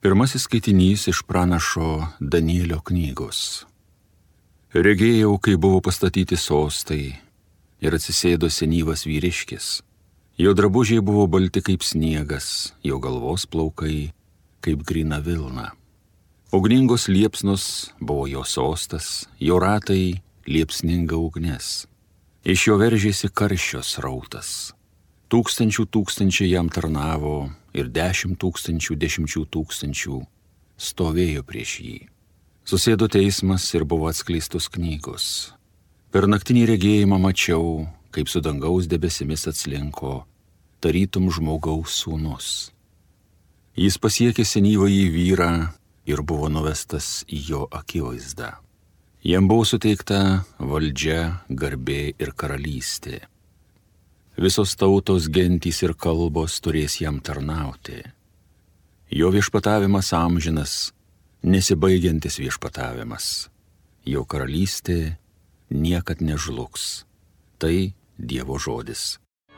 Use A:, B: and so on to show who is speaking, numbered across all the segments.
A: Pirmasis skaitinys iš pranašo Danielio knygos. Regėjau, kai buvo pastatyti sostai ir atsisėdo senyvas vyriškis. Jo drabužiai buvo balti kaip sniegas, jo galvos plaukai kaip gryna vilna. Ugningos liepsnos buvo jo sostas, jo ratai liepsninga ugnis. Iš jo veržėsi karščio srautas. Tūkstančiai jam tarnavo ir 10 tūkstančių stovėjo prieš jį. Susėdo teismas ir buvo atskleistos knygos. Per naktinį regėjimą mačiau, kaip su dangaus debesimis atslinko, tarytum žmogaus sūnus. Jis pasiekė senyvąjį vyrą ir buvo nuvestas į jo akivaizdą. Jam buvo suteikta valdžia, garbė ir karalystė. Visos tautos, gentys ir kalbos turės jam tarnauti. Jo viešpatavimas amžinas, nesibaigiantis viešpatavimas. Jo karalystė niekad nežlugs. Tai Dievo žodis.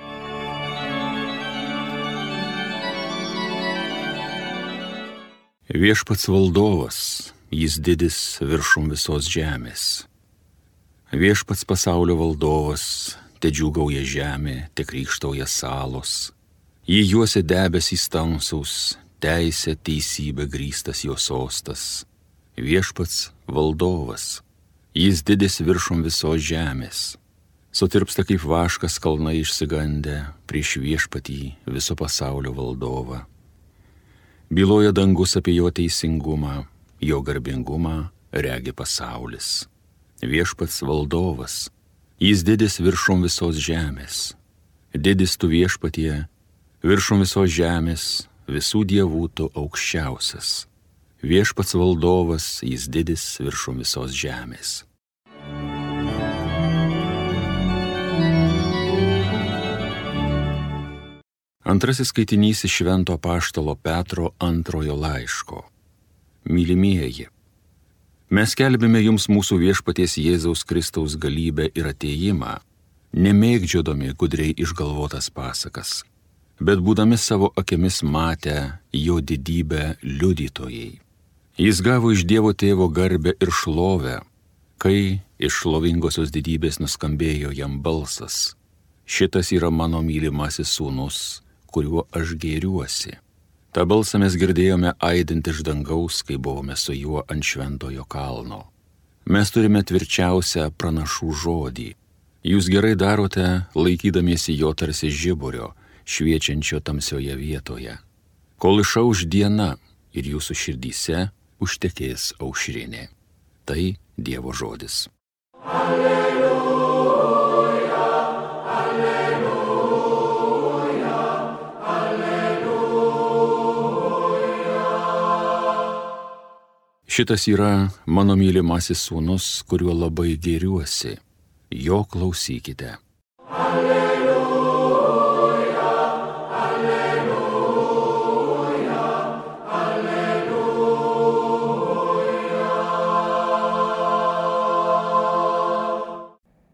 A: Viešpats valdovas, jis didis viršum visos žemės. Viešpats pasaulio valdovas, te džiūgauja žemė, te krykštauja salos. Jį juosia debesys tamsaus, teisė, teisybė grįstas jo sostas. Viešpats valdovas, jis didis viršum visos žemės. Sutirpsta kaip vaškas kalnai išsigandę prieš viešpatį viso pasaulio valdovą. Byloja dangus apie jo teisingumą, jo garbingumą regi pasaulis. Viešpats valdovas, jis didis viršum visos žemės. Didis tu viešpatie, viršum visos žemės, visų dievų tu aukščiausias. Viešpats valdovas, jis didis viršum visos žemės. Antrasis skaitinys iš Švento apaštalo Petro antrojo laiško. Mylimieji, mes skelbėme jums mūsų viešpaties Jėzaus Kristaus galybę ir atėjimą, nemėgdžiodami gudriai išgalvotas pasakas, bet būdami savo akimis matę jo didybę liudytojai. Jis gavo iš Dievo Tėvo garbę ir šlovę, kai iš šlovingosios didybės nuskambėjo jam balsas. Šitas yra mano mylimasis sūnus, kuriuo aš gėriuosi. Ta balsą mes girdėjome aidint iš dangaus, kai buvome su juo ant šventojo kalno. Mes turime tvirčiausią pranašų žodį. Jūs gerai darote, laikydamiesi jo tarsi žiburio, šviečiančio tamsioje vietoje. Kol išauš diena ir jūsų širdyse užtekės aušrinė. Tai Dievo žodis. Šitas yra mano mylimasis sūnus, kuriuo labai gėriuosi. Jo klausykite.
B: Alleluja, alleluja, alleluja.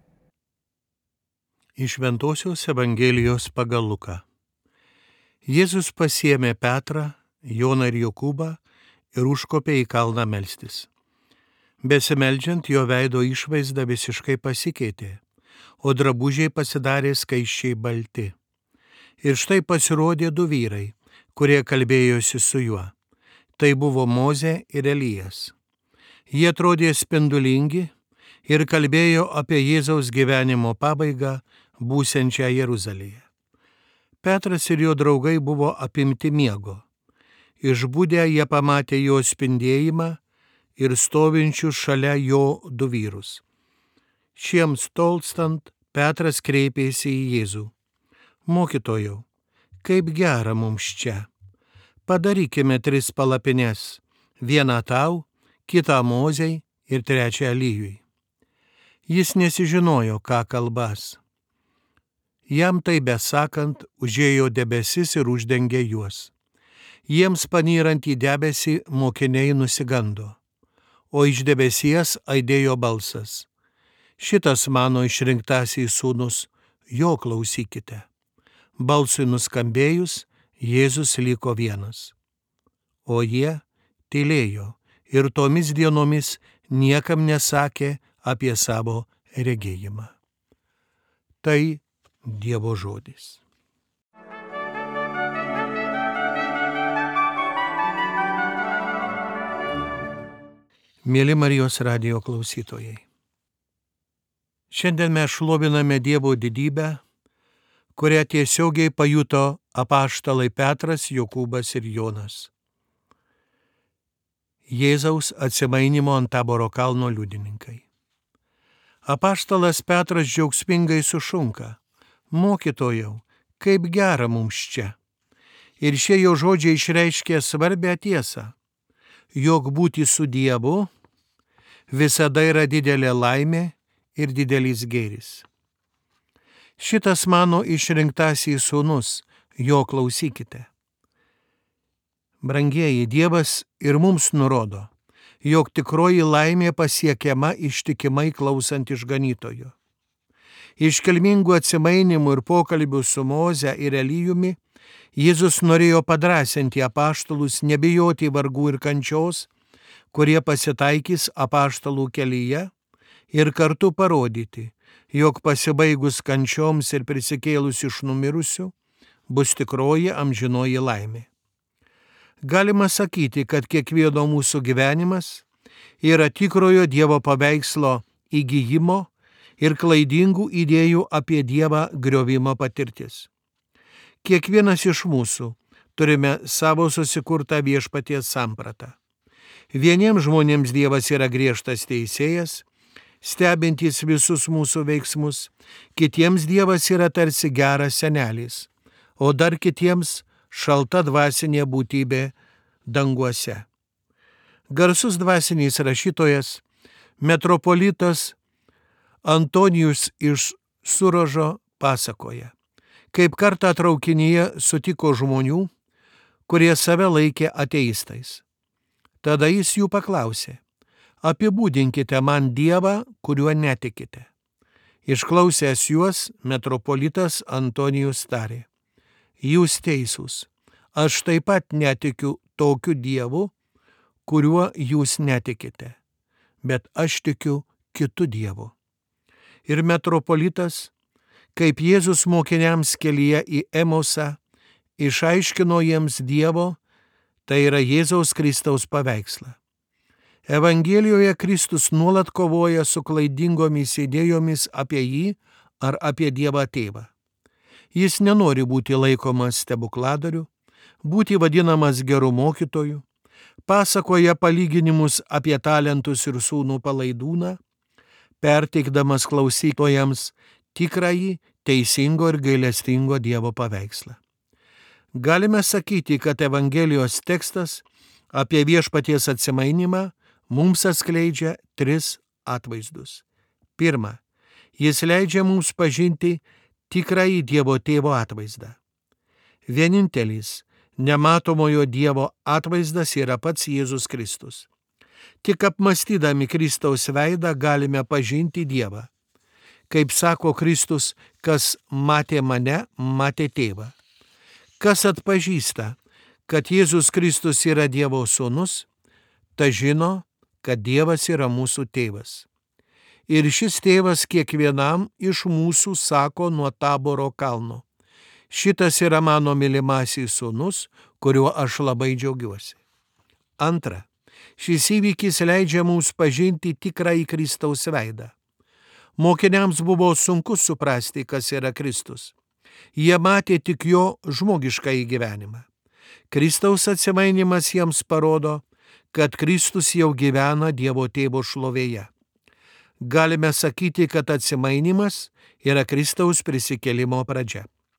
B: Iš Šventosios Evangelijos pagal Luką. Jėzus pasiėmė Petrą, Joną ir Jokūbą ir užkopė į kalną melstis. Besimeldžiant, jo veido išvaizda visiškai pasikeitė, o drabužiai pasidarė skaisčiai balti. Ir štai pasirodė du vyrai, kurie kalbėjosi su juo. Tai buvo Mozė ir Elijas. Jie atrodė spindulingi ir kalbėjo apie Jėzaus gyvenimo pabaigą būsiančią Jeruzalėje. Petras ir jo draugai buvo apimti miego. Išbudę jie pamatė jo spindėjimą ir stovinčius šalia jo du vyrus. Šiems tolstant, Petras kreipėsi į Jėzų. Mokytojau, kaip gera mums čia. Padarykime 3 palapines, vieną tau, kitą Mozei ir 3 Elijui. Jis nesižinojo, ką kalbas. Jam tai besakant, užėjo debesis ir uždengė juos. Jiems panyrant į debesį mokiniai nusigando, o iš debesies aidėjo balsas. Šitas mano išrinktasis sūnus, jo klausykite. Balsui nuskambėjus, Jėzus liko vienas. o jie tylėjo ir tomis dienomis niekam nesakė apie savo regėjimą. Tai Dievo žodis. Mėly Marijos radijo klausytojai, šiandien mes šloviname Dievo didybę, kurią tiesiogiai pajuto apaštalai Petras, Jokūbas ir Jonas. Jėzaus atsimainimo ant Taboro kalno liudininkai. Apaštalas Petras džiaugsmingai sušunka: Mokytojau, kaip gera mums čia. Ir šie jo žodžiai išreiškė svarbią tiesą, jog būti su Dievu visada yra didelė laimė ir didelis gėris. Šitas mano išrinktasis sūnus, jo klausykite. Brangieji, Dievas ir mums nurodo, jog tikroji laimė pasiekiama ištikimai klausant išganytojo. Iškilmingų atsimainimų ir pokalbių su Moze ir Elijumi Jėzus norėjo padrąsinti apaštalus nebijoti vargų ir kančios, kurie pasitaikys apaštalų kelyje, ir kartu parodyti, jog pasibaigus kančioms ir prisikėlus iš numirusių bus tikroji amžinoji laimė. Galima sakyti, kad kiekvieno mūsų gyvenimas yra tikrojo Dievo paveikslo įgijimo ir klaidingų idėjų apie Dievą griovimo patirtis. Kiekvienas iš mūsų turime savo susikurtą viešpaties sampratą. Vieniems žmonėms Dievas yra griežtas teisėjas, stebintys visus mūsų veiksmus, kitiems Dievas yra tarsi geras senelis, o dar kitiems šalta dvasinė būtybė danguose. Garsus dvasinis rašytojas, metropolitas Antonijus iš Surožo pasakoja, kaip kartą traukinyje sutiko žmonių, kurie save laikė ateistais. Tada jis jų paklausė: apibūdinkite man Dievą, kuriuo netikite. Išklausęs juos, metropolitas Antonijus tarė: jūs teisūs, aš taip pat netikiu tokiu Dievu, kuriuo jūs netikite, bet aš tikiu kitu Dievu. Ir metropolitas, kaip Jėzus mokiniams kelyje į Emausą, išaiškino jiems Dievo, tai yra Jėzaus Kristaus paveikslą. Evangelijoje Kristus nuolat kovoja su klaidingomis idėjomis apie jį ar apie Dievą Tėvą. Jis nenori būti laikomas stebukladariu, būti vadinamas geru mokytoju, pasakoja palyginimus apie talentus ir sūnų palaidūną, perteikdamas klausytojams tikrąjį, teisingo ir gailestingo Dievo paveikslą. Galime sakyti, kad Evangelijos tekstas apie viešpaties atsimainimą mums atskleidžia 3 atvaizdus. Pirma, jis leidžia mums pažinti tikrąjį Dievo Tėvo atvaizdą. Vienintelis nematomojo Dievo atvaizdas yra pats Jėzus Kristus. Tik apmąstydami Kristaus veidą galime pažinti Dievą. Kaip sako Kristus, kas matė mane, matė Tėvą. Kas atpažįsta, kad Jėzus Kristus yra Dievo sūnus, ta žino, kad Dievas yra mūsų tėvas. Ir šis tėvas kiekvienam iš mūsų sako nuo Taboro kalno: šitas yra mano mylimasis sūnus, kuriuo aš labai džiaugiuosi. Antra, šis įvykis leidžia mums pažinti tikrąjį Kristaus veidą. Mokiniams buvo sunku suprasti, kas yra Kristus. Jie matė tik jo žmogiškąjį gyvenimą. Kristaus atsimainimas jiems parodo, kad Kristus jau gyvena Dievo Tėvo šlovėje. Galime sakyti, kad atsimainimas yra Kristaus prisikėlimo pradžia.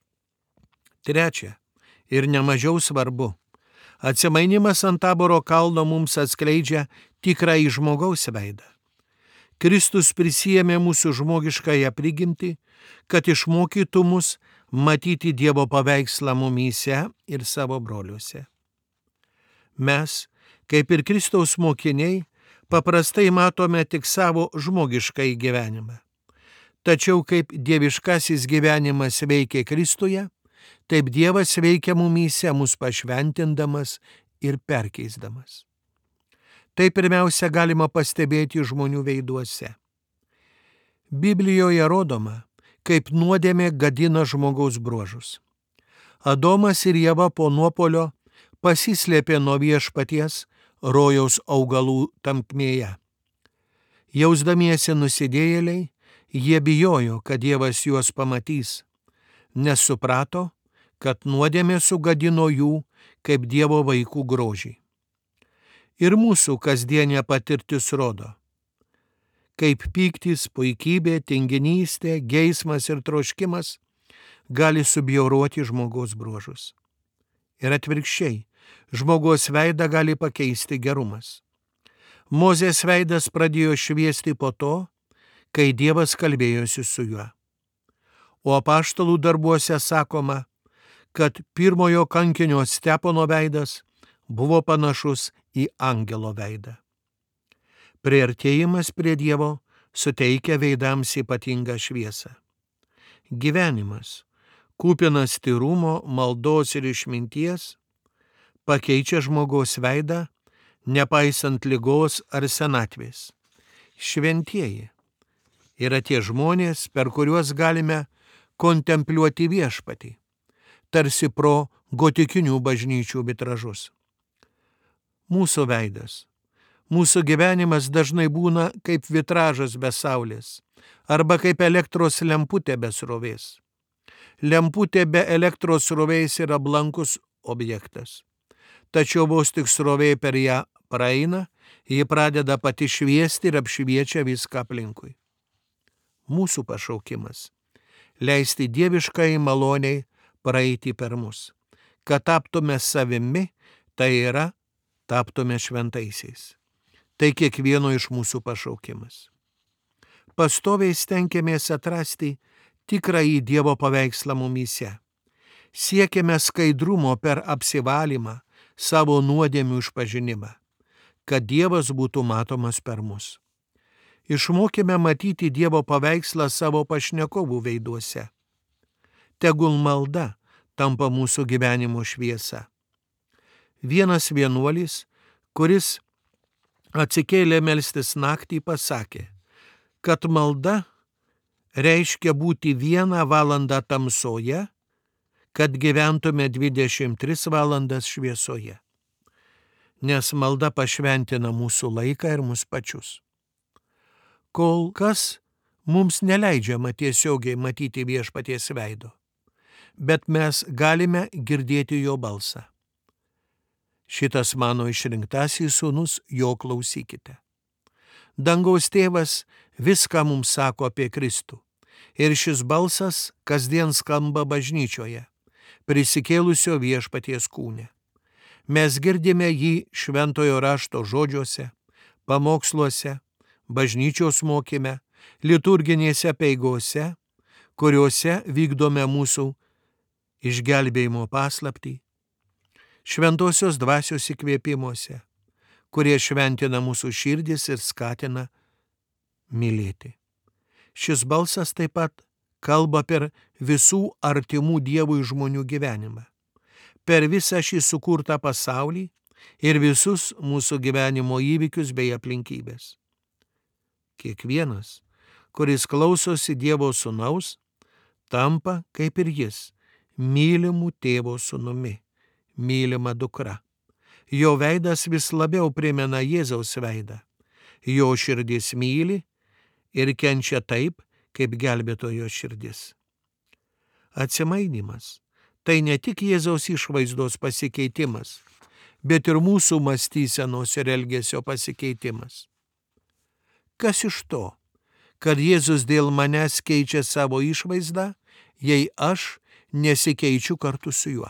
B: Trečia, ir nemažiau svarbu, atsimainimas ant Taboro kalno mums atskleidžia tikrąjį žmogaus veidą. Kristus prisiėmė mūsų žmogiškąją prigimtį, kad išmokytų mus matyti Dievo paveikslą mumyse ir savo broliuose. Mes, kaip ir Kristaus mokiniai, paprastai matome tik savo žmogiškąjį gyvenimą. Tačiau kaip dieviškasis gyvenimas veikia Kristuje, taip Dievas veikia mumyse, mus pašventindamas ir perkeisdamas. Tai pirmiausia galima pastebėti žmonių veiduose. Biblijoje rodoma, kaip nuodėmė gadina žmogaus bruožus. Adomas ir Ieva po nuopuolio pasislėpė nuo Viešpaties rojaus augalų tankmėje. Jausdamiesi nusidėjėliai, jie bijojo, kad Dievas juos pamatys, nes suprato, kad nuodėmė sugadino jų kaip Dievo vaikų grožį. Ir mūsų kasdienė patirtis rodo, kaip pyktis, puikybė, tinginystė, geismas ir troškimas gali subjauruoti žmogaus bruožus. Ir atvirkščiai, žmogaus veidą gali pakeisti gerumas. Mozės veidas pradėjo šviesti po to, kai Dievas kalbėjosi su juo. O apaštalų darbuose sakoma, kad pirmojo kankinio Stepono veidas buvo panašus į angelo veidą. Priartėjimas prie Dievo suteikia veidams ypatingą šviesą. Gyvenimas, kupinas tyrumo, maldos ir išminties, pakeičia žmogaus veidą, nepaisant ligos ar senatvės. Šventieji yra tie žmonės, per kuriuos galime kontempliuoti Viešpatį, tarsi pro gotikinių bažnyčių vitražus. Mūsų veidas, mūsų gyvenimas dažnai būna kaip vitražas be saulės arba kaip elektros lemputė be srovės. Lemputė be elektros srovės yra blankus objektas, tačiau vos tik srovė per ją praeina, ji pradeda pati šviesti ir apšviečia viską aplinkui. Mūsų pašaukimas – leisti dieviškai maloniai praeiti per mus, kad taptume savimi, tai yra, taptume šventaisiais. Tai kiekvieno iš mūsų pašaukimas. Pastoviai stengiamės atrasti tikrąjį Dievo paveikslą mumyse. Siekiame skaidrumo per apsivalymą, savo nuodėmių išpažinimą, kad Dievas būtų matomas per mus. Išmokime matyti Dievo paveikslą savo pašnekovų veiduose. Tegul malda tampa mūsų gyvenimo šviesa. Vienas vienuolis, kuris atsikėlė melstis naktį, pasakė, kad malda reiškia būti 1 valandą tamsoje, kad gyventume 23 valandas šviesoje. Nes malda pašventina mūsų laiką ir mus pačius. Kol kas mums neleidžiama tiesiogiai matyti Viešpaties veido, bet mes galime girdėti jo balsą. Šitas mano išrinktasis sūnus, jo klausykite. Dangaus tėvas viską mums sako apie Kristų, ir šis balsas kasdien skamba bažnyčioje, prisikėlusio Viešpaties kūne. Mes girdime jį šventojo rašto žodžiuose, pamoksluose, bažnyčios mokyme, liturginėse peigose, kuriuose vykdome mūsų išgelbėjimo paslaptį, šventosios dvasios įkvėpimuose, kurie šventina mūsų širdis ir skatina mylėti. Šis balsas taip pat kalba per visų artimų Dievui žmonių gyvenimą, per visą šį sukurtą pasaulį ir visus mūsų gyvenimo įvykius bei aplinkybės. Kiekvienas, kuris klausosi Dievo sūnaus, tampa, kaip ir jis, mylimų tėvo sūnumi, mylima dukra. Jo veidas vis labiau primena Jėzaus veidą. Jo širdis myli ir kenčia taip, kaip gelbėtojo širdis. Atsimainymas – tai ne tik Jėzaus išvaizdos pasikeitimas, bet ir mūsų mąstysenos ir elgesio pasikeitimas. Kas iš to, kad Jėzus dėl manęs keičia savo išvaizdą, jei aš nesikeičiu kartu su juo?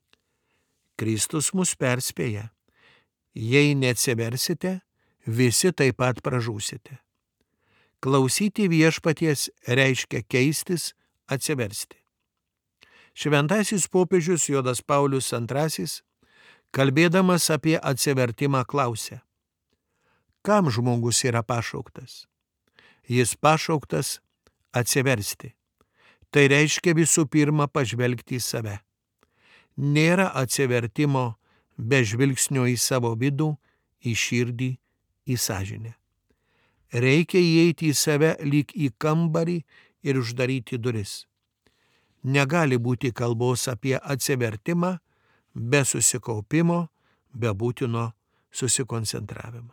B: Kristus mus perspėja, jei neatsiversite, visi taip pat pražūsite. Klausyti Viešpaties reiškia keistis, atsiversti. Šventasis popiežius Jonas Paulius II, kalbėdamas apie atsivertimą, klausė, kam žmogus yra pašauktas? Jis pašauktas atsiversti. Tai reiškia visų pirma pažvelgti į save. Nėra atsivertimo be žvilgsnio į savo vidų, į širdį, į sąžinę. Reikia įeiti į save lyg į kambarį ir uždaryti duris. Negali būti kalbos apie atsivertimą be susikaupimo, be būtino susikoncentravimo.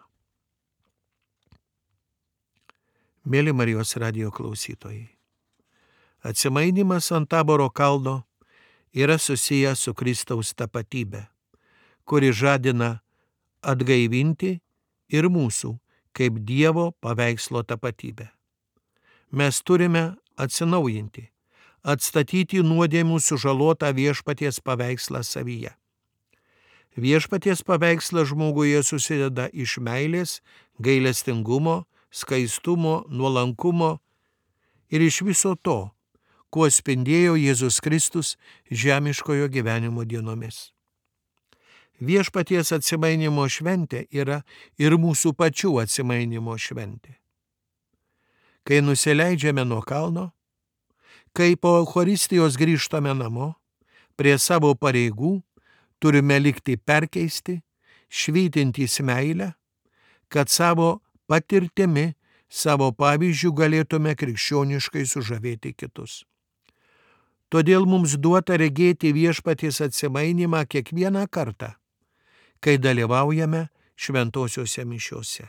B: Mėly Marijos radijo klausytojai, atsimainimas ant Taboro kalno yra susijęs su Kristaus tapatybė, kuri žadina atgaivinti ir mūsų kaip Dievo paveikslo tapatybę. Mes turime atsinaujinti, atstatyti nuodėmių sužalotą Viešpaties paveikslą savyje. Viešpaties paveikslas žmoguje susideda iš meilės, gailestingumo, skaistumo, nuolankumo ir iš viso to, kuo spindėjo Jėzus Kristus žemiškojo gyvenimo dienomis. Viešpaties atsimainimo šventė yra ir mūsų pačių atsimainimo šventė. Kai nusileidžiame nuo kalno, kai po Eucharistijos grįžtame namo, prie savo pareigų turime likti perkeisti, švytintys meilę, kad savo patirtimi, savo pavyzdžių galėtume krikščioniškai sužavėti kitus. Todėl mums duota regėti Viešpaties atsimainimą kiekvieną kartą, kai dalyvaujame šventosiuose mišiose.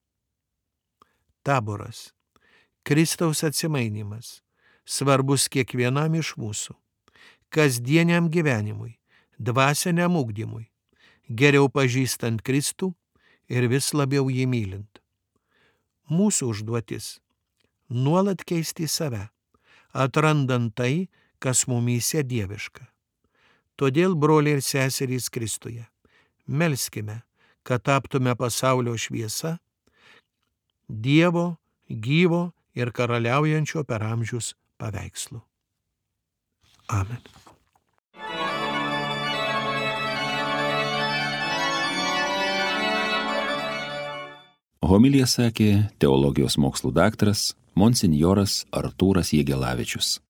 B: Taboras, Kristaus atsimainimas, svarbus kiekvienam iš mūsų, kasdieniam gyvenimui, dvasiniam ugdymui, geriau pažįstant Kristų ir vis labiau jį mylint. Mūsų užduotis – nuolat keisti save, atrandant tai, kas mumyse dieviška. Todėl, broliai ir seserys Kristuje, melskime, kad taptume pasaulio šviesa, Dievo, gyvo ir karaliaujančio per amžius paveikslu. Amen.
A: Homiliją sakė teologijos mokslų daktaras monsinjoras Artūras Jegelavičius.